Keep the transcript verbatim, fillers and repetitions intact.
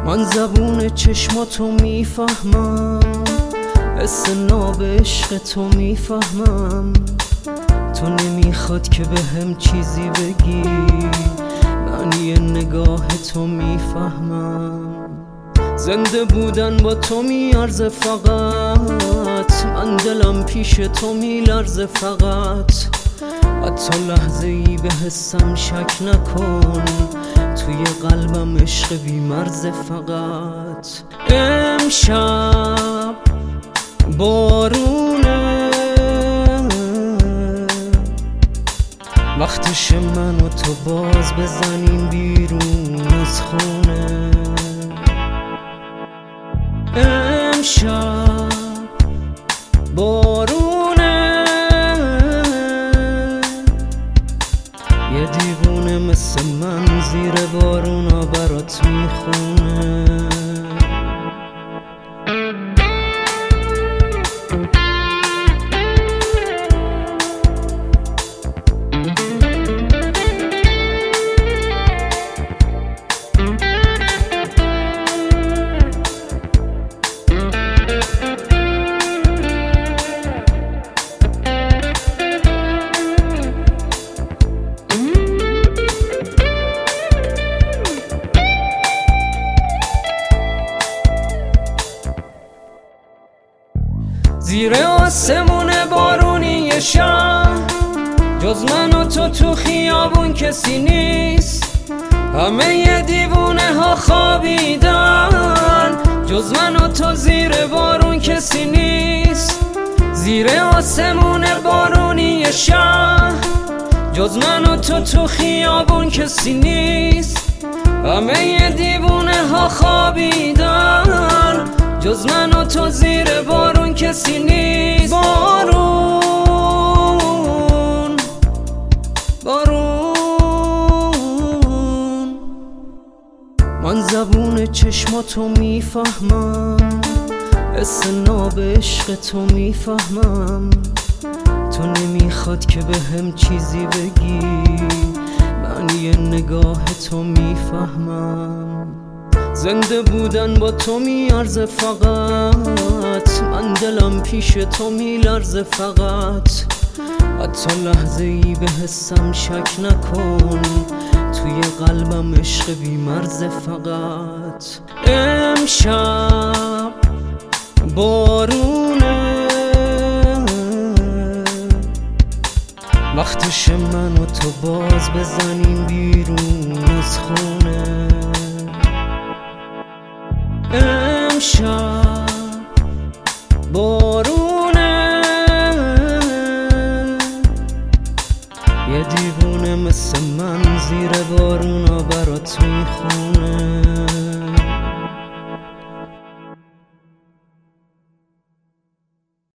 من زبون چشماتو میفهمم، حس ناب عشق تو میفهمم. تو نمیخواد که به هم چیزی بگی، معنی نگاه تو میفهمم. زنده بودن با تو میارزه فقط، من دلم پیش تو میلرزه فقط. حتی لحظه ای به حسم شک نکن، توی قلبم عشق بیمرزه فقط. امشب بارونه، وقتش من و تو باز بزنیم بیرون از خونه. امشب بارونه، یه دیوونه مثل من زیر بارونا برات میخونه. زیر آسمون بارونی شهر، جز من و تو تو خیابون کسی نیست. همه ی دیوونه ها خوابیدن، جز من و تو زیر بارون کسی نیست. زیر آسمون بارونی شهر، جز من و تو تو خیابون کسی نیست. همه ی دیوونه ها خوابیدن، جز من و تو زیر بارون کسی نیست. بارون بارون، من زبون چشماتو میفهمم، حس ناب عشق تو میفهمم. تو نمیخواد که به هم چیزی بگی، معنی نگاه تو میفهمم. زنده بودن با تو میارزه فقط، من دلم پیش تو میلرزه فقط. حتی لحظه ای به حسم شک نکن، توی قلبم عشق بیمرزه فقط. امشب بارونه، وقتش من و تو باز بزنیم بیرون از خونه. امشب بارونه، یه دیوونه مثل من زیر بارونا برات میخونه.